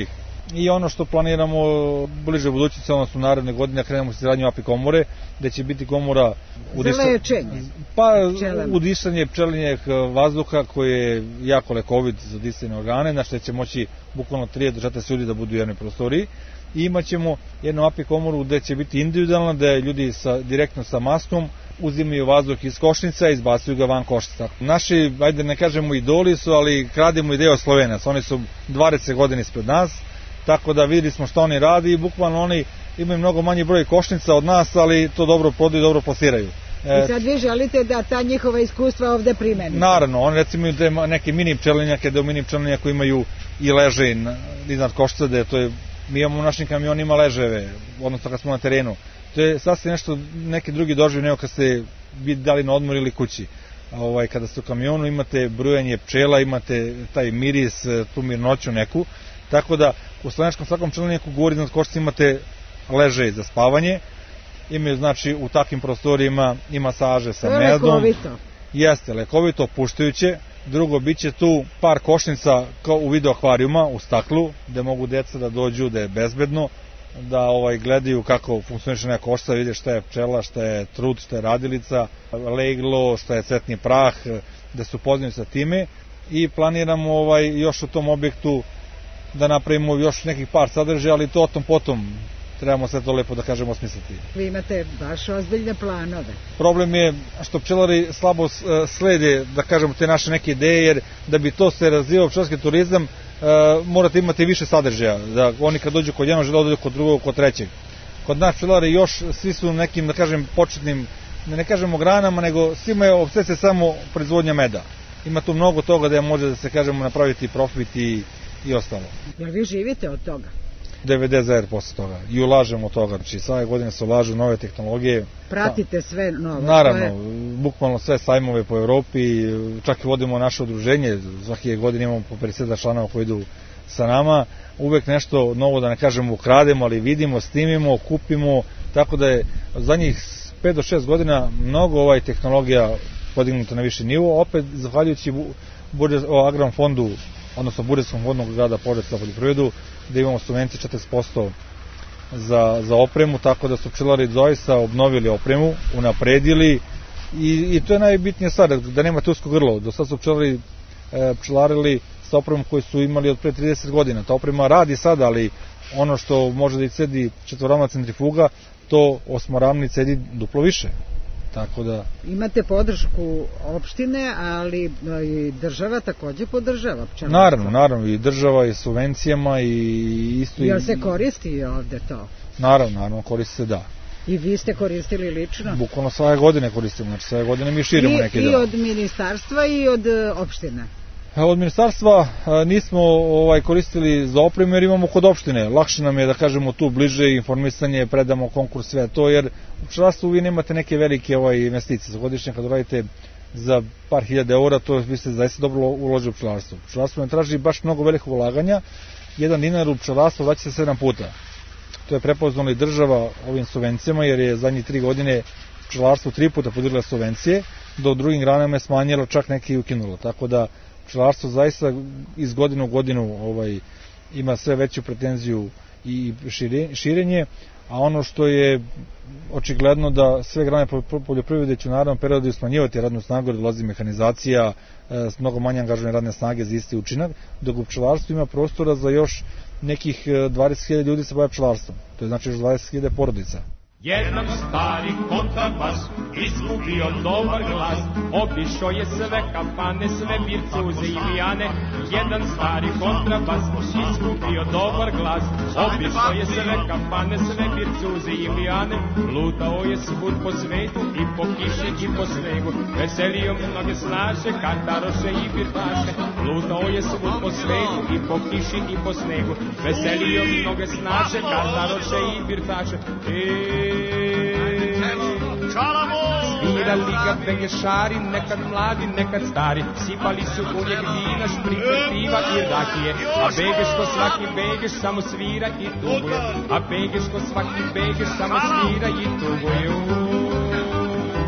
F: I ono što planiramo bliže budućnosti, odnosno naredne godine, krenemo s izgradnjom apikomore, gde će biti komora
B: za lečenje.
F: Pa udisanje pčelinjeg vazduha koji je jako lekovit za disajne organe, na što će moći bukvalno tri do četrdeset ljudi da budu u jednoj prostoriji. I imat ćemo jednu apikomoru gde će biti individualna, gde ljudi sa, direktno sa maskom uzimaju vazduh iz košnica i izbacuju ga van košnica. Naši, ajde ne kažemo idoli su, ali krademo ideje od Slovenaca. Oni su dvadeset godina ispred nas, tako da videli smo što oni radi i bukvalno oni imaju mnogo manji broj košnica od nas, ali to dobro prodaju i dobro plasiraju.
B: I sad vi želite da ta njihova iskustva ovde primenite?
F: Naravno, oni recimo imaju neke mini pčelinjake, da u mini pčelinjaku imaju i leže iznad koštica, da to je, mi imamo u našim kamionima leževe, odnosno kad smo na terenu. To je sasvim nešto, neki drugi doživ nego kad ste dali na odmor ili kući. Ovaj, kada ste u kamionu imate brujanje pčela, imate taj miris, tu mirnoću neku, tako da u slovenačkom svakom pčelinjaku govori iznad koštica imate leže za spavanje, imaju znači u takvim prostorima i masaže sa medom.
B: To je lekovito.
F: Jeste, lekovito, opuštajuće. Drugo, bit će tu par košnica kao u vidu akvarijuma u staklu, gde mogu deca da dođu, da je bezbedno, da ovaj gledaju kako funkcioniše neka koštica, vide šta je pčela, šta je trut, šta je radilica, leglo, šta je cvetni prah, da se upoznaju sa time. I planiramo ovaj još u tom objektu da napravimo još nekih par sadržaja, ali to o tom potom trebamo sve to lepo da kažemo osmisliti.
B: Vi imate baš ozbiljne planove.
F: Problem je što pčelari slabo slede, da kažemo, te naše neke ideje, jer da bi to se razvijao pčelarski turizam, morate imati više sadržaja. Da oni kad dođu kod jednog žele dođu kod drugog, kod trećeg. Kod nas pčelari još svi su nekim, da kažem, početnim, ne kažemo granama, nego svima je opsesija samo proizvodnja meda. Ima tu mnogo toga da je može da se, kažemo, napraviti profit i, i ostalo.
B: Jer vi živite od toga?
F: devedeset zarez posto posle toga i ulažemo od toga, znači svake godine se ulažu nove tehnologije.
B: Pratite sve novo?
F: Naravno, je... bukvalno sve sajmove po Evropi, čak i vodimo naše udruženje, svake godine imamo po pedeset članova koji idu sa nama, uvek nešto novo, da ne kažemo ukrademo, ali vidimo, snimimo, kupimo, tako da je zadnjih pet do šest godina mnogo ovaj tehnologija podignuta na viši nivo, opet zahvaljujući Agrarnom fondu, odnosno budžetskom fondom grada Požarevca za poljoprivredu, gde imamo subvencije četrdeset posto za, za opremu, tako da su pčelari doista obnovili opremu, unapredili i, i to je najbitnija stvar, da nemate usko grlo. Do sad su pčelari e, pčelarili sa opremom koju su imali od pre trideset godina. Ta oprema radi sada, ali ono što može da i cedi četvoramna centrifuga, to osmoramni cedi duplo više. Tako da...
B: Imate podršku opštine, ali i država takođe podržava pčelarstvo.
F: Naravno, naravno, i država i subvencijama i isto...
B: Jel se koristi ovde to?
F: Naravno, naravno, koristi se, da.
B: I vi ste koristili lično?
F: Bukvalno svake godine koristimo, znači svake godine mi širimo
B: I,
F: neke
B: I
F: dela.
B: od ministarstva i od opštine?
F: Od ministarstva nismo ovaj koristili za opremu jer imamo kod opštine. Lakše nam je da kažemo tu bliže informisanje, predamo konkurs, sve to, jer u pčelarstvu vi nemate neke velike ovaj investicije. Za godišnje kad radite za par hiljada eura, to vi ste zaista dobro uloži u pčelarstvo. Pčelarstvo ne traži baš mnogo velikog ulaganja, jedan dinar u pčelarstvo daće se sedam puta. To je prepoznala i država ovim subvencijama, jer je zadnjih tri godine pčelarstvo tri puta podigla subvencije, do drugim granama je smanjila, čak neki i ukinula. Tako da pčelarstvo zaista iz godine u godinu ovaj, ima sve veću pretenziju i širenje, a ono što je očigledno da sve grane poljoprivrede će u narednom periodu smanjivati radnu snagu, jer dolazi mehanizacija, mnogo manje angažovane radne snage za isti učinak, dok u pčelarstvu ima prostora za još nekih dvadeset hiljada ljudi se bave pčelarstvom. To je znači još dvadeset hiljada porodica.
O: Jedan stari kontrabas izgubio dobar glas, obišao je sve kafane, sve virtuze i lijane. Jedan stari kontrabas izgubio dobar glas, obišao je sve kafane, sve virtuze i lijane. Lutao je svud po svetu i po kiši i po snegu, veselio mnoge snaše, kantaroše i birtaše. Lutao je svud po svetu i po kiši i po snegu, veselio mnoge snaše, kantaroše i birtaše. Svirali ga vegešari, nekad mladi, nekad stari, sipali su u njeg vina, šprice, piva i rakije. A begeško svaki begeš samo svira i tuguje, a begeško svaki begeš samo svira i tuguje.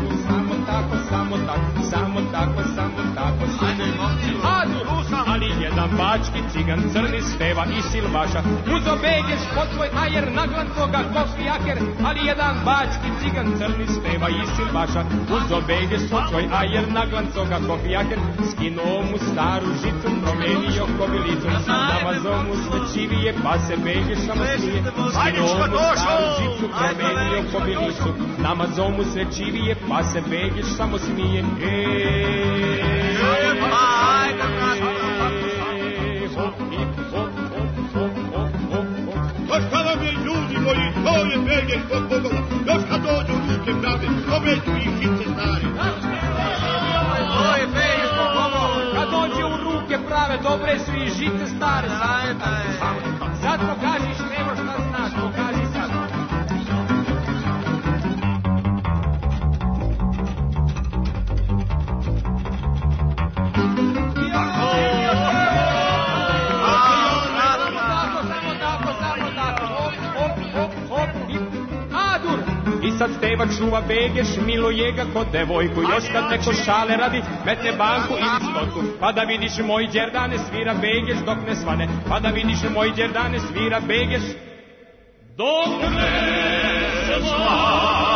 O: Samo tako, samo tako, samo tako, samo tako, samo tako. Ali je jedan bački cigan crni speva i silvaša. Uzo begeš pod svoj ajer naglan koga kofijaker, ali jedan bački cigan crni speva i silvaša. Uzo begeš pod svoj ajer naglan koga kofijaker, skinuo mu staru žicu, promenio kobilicu, namazao mu svećivije pa se begeš samo smije. Skinuo mu staru žicu, promenio kobilicu, namazao mu svećivije pa se begeš samo smije.
P: Još kada vam je ljudi moji, to je Begeš kod Bogova, još kad dođu ruke pravde, pobeću ih žice stare.
O: To je Begeš kod Bogova, kad dođe u ruke prave, dobre su i žice stare. Sad pokažiš, nemo šta znaš, pokaži sad. I sad Steva čuva Begeš, miluje ga kod devojku. Još kad neko šale radi, metne banku ili stotu. Pa da vidiš moj đerdane svira Begeš dok ne svane. Pa da vidiš moj đerdane svira Begeš dok ne svane.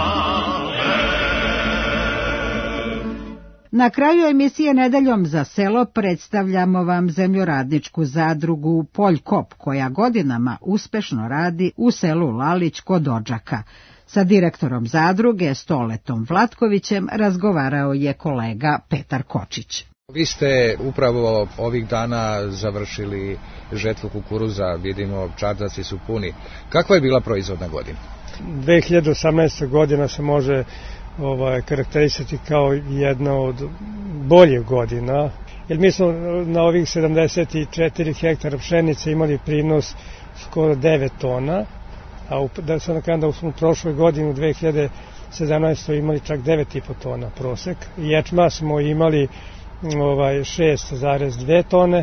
B: Na kraju emisije Nedeljom za selo predstavljamo vam zemljoradničku zadrugu Poljkop, koja godinama uspešno radi u selu Lalić kod Odžaka. Sa direktorom zadruge Stoletom Vlatkovićem razgovarao je kolega Petar Kočić.
Q: Vi ste upravo ovih dana završili žetvu kukuruza, vidimo čardaci su puni. Kakva je bila proizvodna godina?
R: dve hiljade osamnaesta godina se može ovaj, karakterisati kao jedna od boljih godina, jer mi smo na ovih sedamdeset četiri hektara pšenice imali prinos skoro devet tona, a u, da sam nakon da smo u prošloj godini u dve hiljade sedamnaestoj imali čak devet i po tona prosek. Ječma smo imali ovaj, šest zarez dve tone,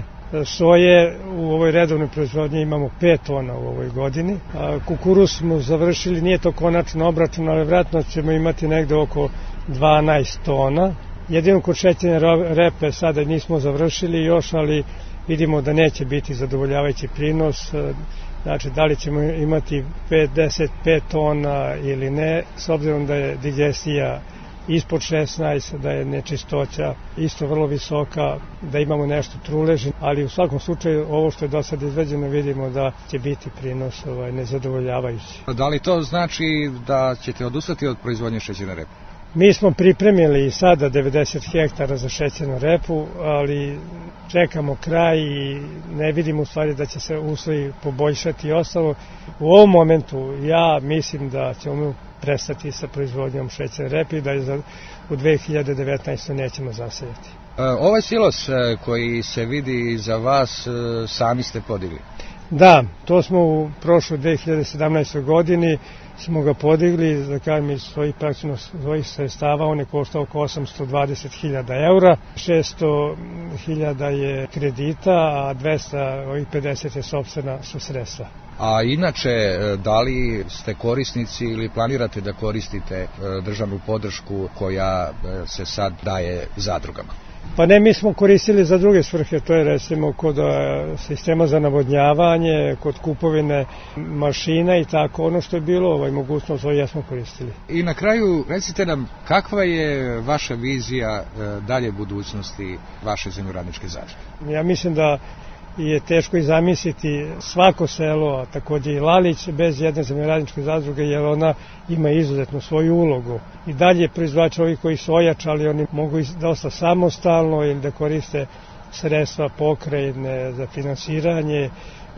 R: soje u ovoj redovnoj proizvodnji imamo pet tona u ovoj godini. A kukuruz smo završili, nije to konačno obračun, ali vratno ćemo imati negde oko dvanaest tona. Jedino kod šećerne repe sada nismo završili još, ali vidimo da neće biti zadovoljavajući prinos. Znači, da li ćemo imati pedeset pet tona ili ne, s obzirom da je digestija ispod šesnaest, da je nečistoća isto vrlo visoka, da imamo nešto truleži, ali u svakom slučaju ovo što je do sada izveđeno vidimo da će biti prinos ovaj, nezadovoljavajući.
Q: Da li to znači da ćete odustati od proizvodnje šećerne repe?
R: Mi smo pripremili i sada devedeset hektara za šećernu repu, ali čekamo kraj i ne vidimo u stvari da će se uslovi poboljšati i ostalo. U ovom momentu ja mislim da ćemo prestati sa proizvodnjom šećerne repe i da je za, u dve hiljade devetnaestoj nećemo zasejati.
Q: Ovaj silos koji se vidi za vas sami ste podigli?
R: Da, to smo u prošloj dve hiljade sedamnaestoj godini smo ga podigli, da kažem, iz svojih praktično svojih sredstava. On je koštao oko osamsto dvadeset hiljada eura, šesto hiljada je kredita, a dvesta pedeset je sopstvena su sredstva.
Q: A inače, da li ste korisnici ili planirate da koristite državnu podršku koja se sad daje zadrugama?
R: Pa ne, mi smo koristili za druge svrhe, to je recimo kod sistema za navodnjavanje, kod kupovine mašina i tako, ono što je bilo, ovaj, mogućnost, ovo jesmo koristili.
Q: I na kraju, recite nam, kakva je vaša vizija dalje budućnosti vaše zemljoradničke zadruge?
R: Ja mislim da je teško i zamisliti svako selo, a takođe i Lalić, bez jedne zemljoradničke zadruge, jer ona ima izuzetnu svoju ulogu. I dalje proizvođači ovi koji su ojačali, oni mogu dosta samostalno ili da koriste sredstva pokrajine za finansiranje,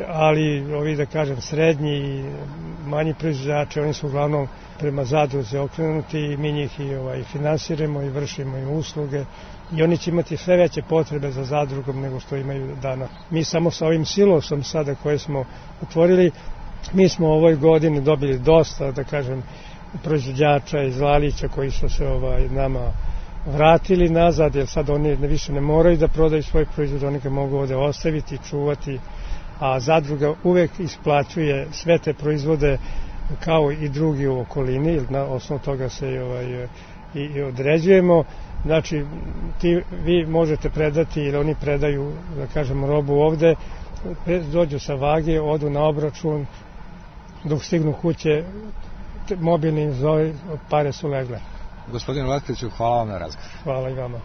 R: ali ovi, da kažem, srednji i manji proizvođači, oni su uglavnom prema zadruzi okrenuti i mi njih i ovaj, finansiramo i vršimo im usluge. I oni će imati sve veće potrebe za zadrugom nego što imaju dana. Mi samo sa ovim silosom sada koje smo otvorili, mi smo u ovoj godini dobili dosta, da kažem, proizvođača iz Lalića koji su se ovaj, nama vratili nazad, jer sad oni više ne moraju da prodaju svoj proizvod, oni ga mogu ovde ostaviti, čuvati, a zadruga uvek isplaćuje sve te proizvode kao i drugi u okolini, na osnovu toga se ovaj, i određujemo. Znači, ti, vi možete predati ili oni predaju, da kažemo, robu ovde, dođu sa vage, odu na obračun, dok stignu kuće, mobilni im zove, pare su legle.
Q: Gospodine Latkoviću, hvala vam na razgovor.
R: Hvala i vama.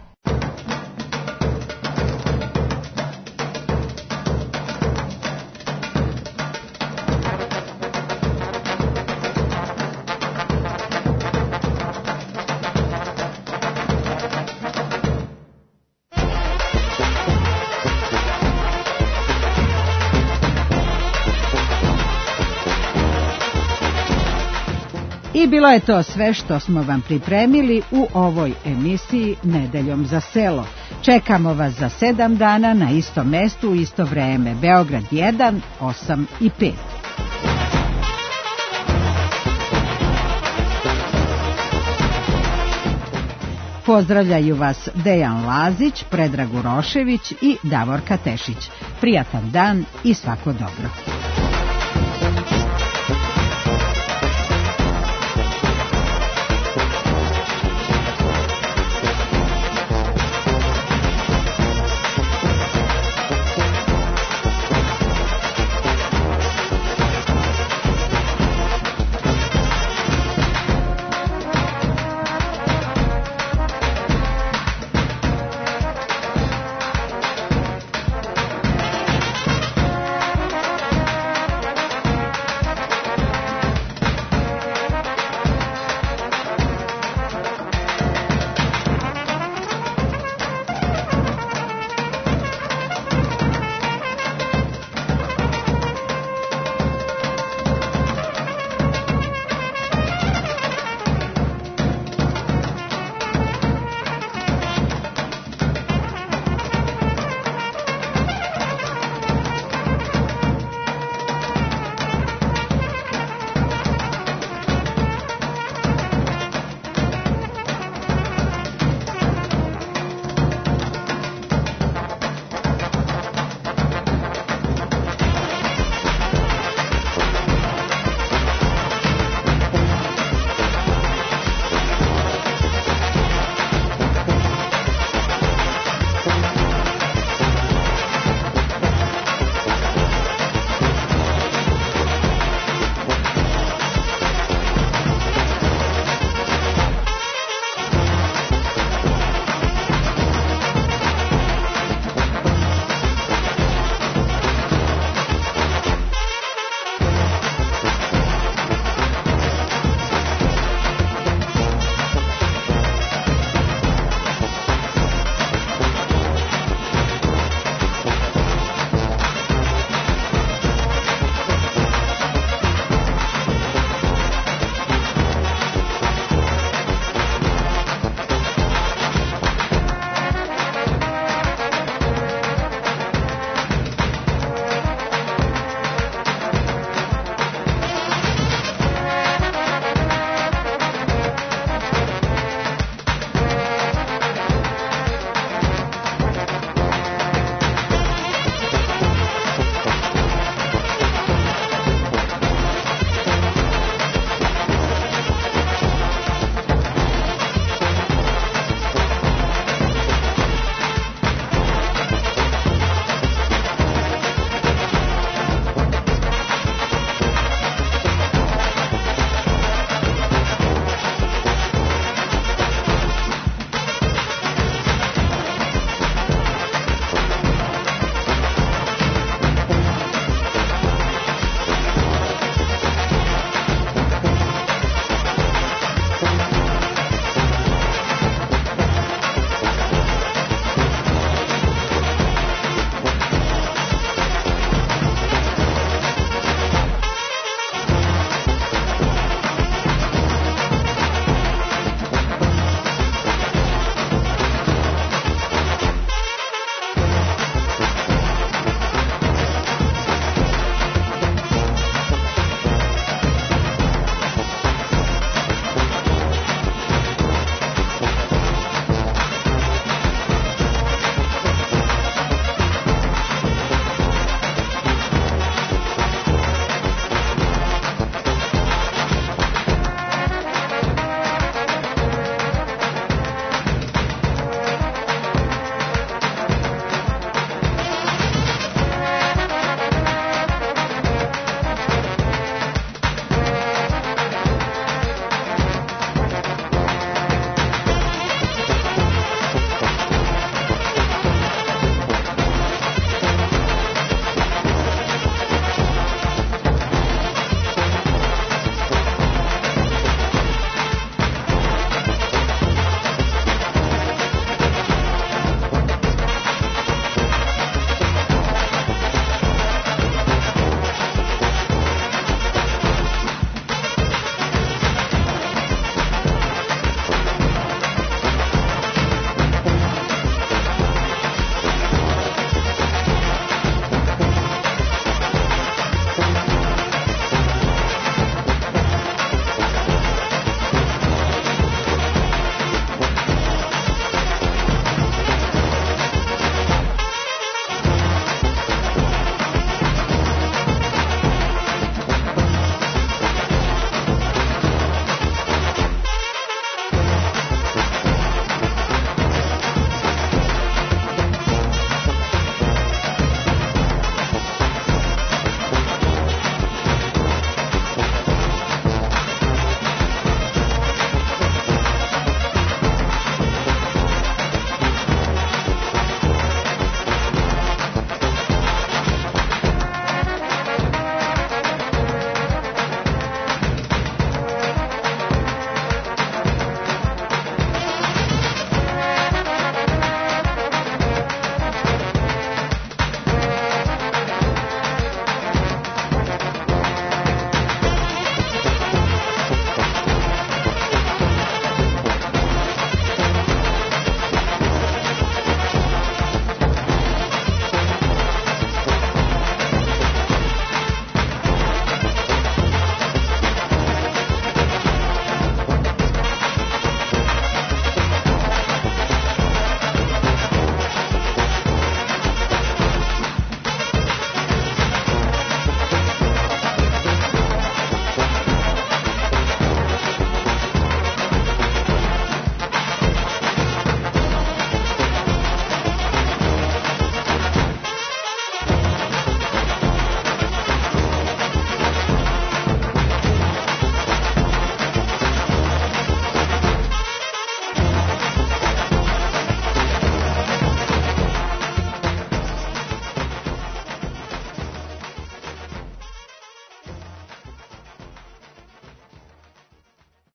B: I bilo je to sve što smo vam pripremili u ovoj emisiji Nedeljom za selo. Čekamo vas za sedam dana na istom mestu u isto vreme. Beograd jedan, osam i pet. Pozdravljaju vas Dejan Lazić, Predrag Urošević i Davorka Tešić. Prijatan dan i svako dobro.